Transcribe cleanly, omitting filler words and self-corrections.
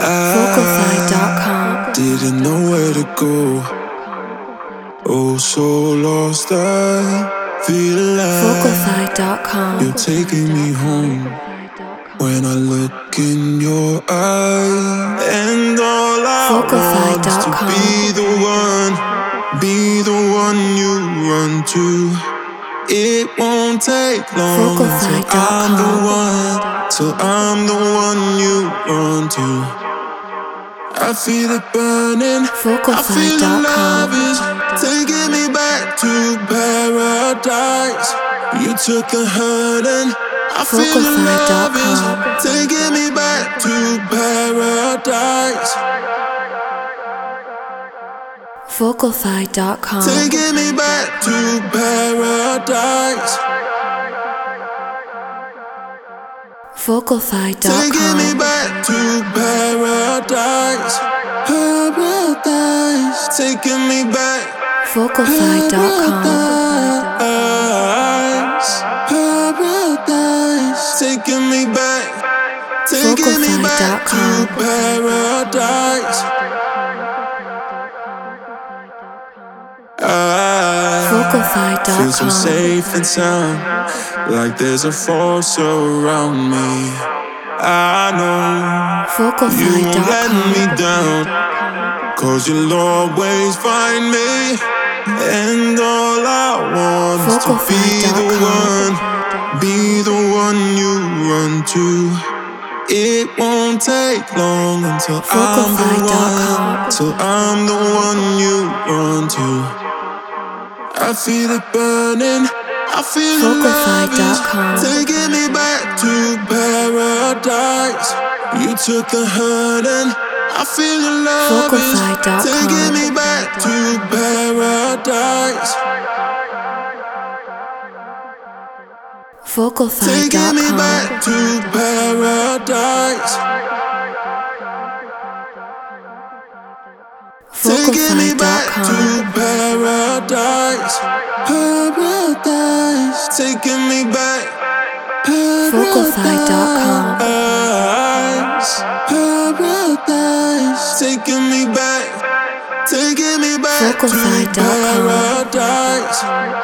Vocalfy.com. Didn't know where to go. Oh, so lost I feel like Vocalfy.com. you're taking me home. When I look in your eyes, and all I want is to be the one you run to. It won't take long till I'm the one you run to. I feel it burning, I feel the love is taking me back to paradise. You took the hurting, I feel the love is taking me back to paradise. Vocalfy.com. Taking me back to paradise. Vocalfy.com. Taking me back to paradise. Paradise. Taking me back. Vocalfy.com. Paradise. Taking me back. Taking me back to paradise. I feel so safe and sound, like there's a force around me. I know you won't let me down, 'cause you'll always find me. And all I want is to be the one you run to. It won't take long until I'm the one you run to. I feel it burning, I feel the love is taking me back to paradise. You took the hurting, I feel the love is taking me back to paradise. Taking me back to paradise. Taking me back to paradise. Paradise. Taking me back. Vocalfy.com. Paradise. Taking me back. Taking me back to paradise.